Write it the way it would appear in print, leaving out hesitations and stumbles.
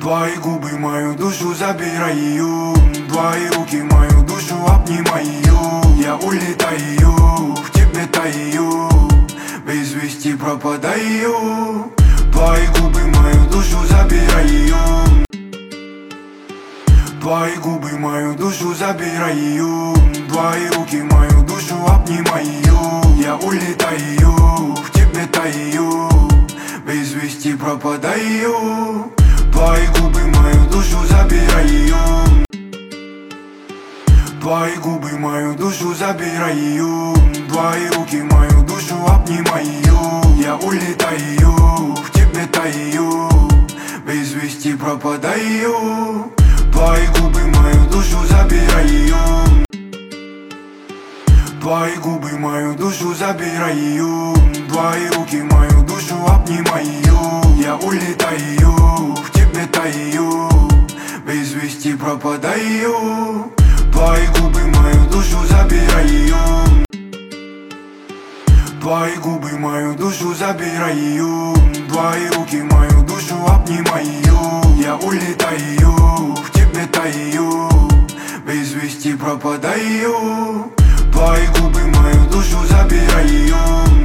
Твои губы мою душу забираю, твои руки мою душу обнимаю. Я улетаю, в тебе таю, без вести пропадаю. Твои губы мою душу забираю, твои губы мою душу забираю, твои руки мою душу обнимаю. Я улетаю, в тебе таю, без вести пропадаю. Твои губы мою душу забираю, твои губы мою душу забираю, твои руки мою душу обнимаю. Я улетаю, в тебе таю, без вести пропадаю. Твои губы мою душу забираю, твои губы мою душу забираю, твои руки мою душу обнимаю. Я улетаю, в тебе таю, без вести пропадаю. Твои губы мою душу забираю, твои губы мою душу забираю, твои руки мою душу обнимаю. Я улетаю, в тебе таю, без вести пропадаю. Твои губы мою душу забираю.